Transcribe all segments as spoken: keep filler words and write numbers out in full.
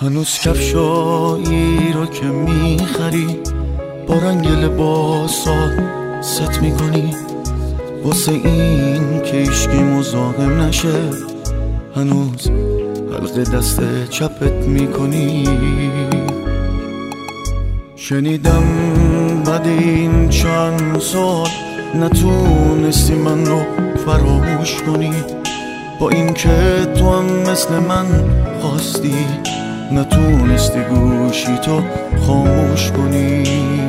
هنوز کفشایی رو که میخری با رنگ لباسات ست میکنی، واسه این که ایشکی مزاحم نشه هنوز حلقه دست چپت میکنی. شنیدم بعد این چند سال نتونستی من رو فراموش کنی، با این که تو هم مثل من خواستی نتونستی گوشی تو خاموش کنی.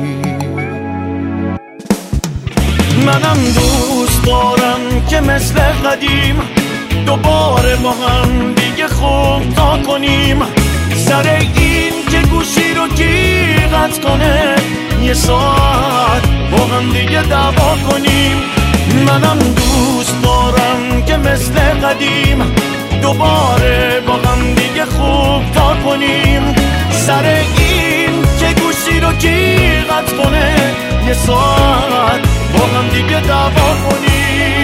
منم دوست دارم که مثل قدیم دوباره با هم دیگه خوب تا کنیم، سر این که گوشی رو کی قطع کنه یه ساعت با هم دیگه دعوا کنیم. منم دوست دارم که مثل قدیم دوباره با هم دیگه خوب تا کنیم، سر این که گوشی رو کی قطع کنه یه ساعت با هم دیگه دعوا کنیم.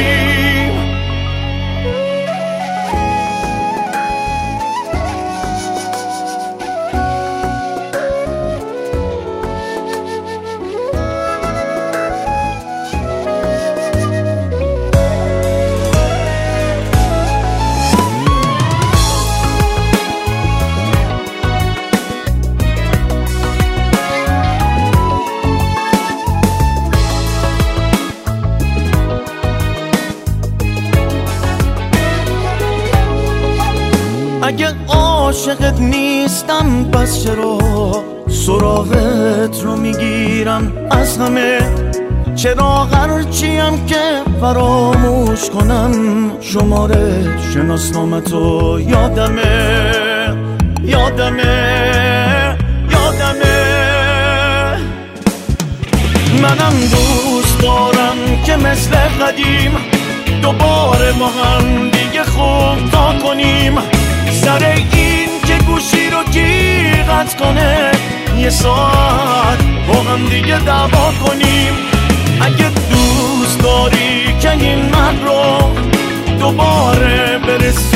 اگه عاشقت نیستم پس چرا سراغت رو میگیرم از همه؟ چرا هرچیم که فراموش کنم شماره شناسنامتو یادمه یادمه یادمه. منم دوست دارم که مثل قدیم دوباره ما هم دیگه خوب تا کنیم، سر این که گوشی رو کی قطع کنه یه ساعت با هم دیگه دعوا کنیم. اگه دوست داری که این من رو دوباره برسی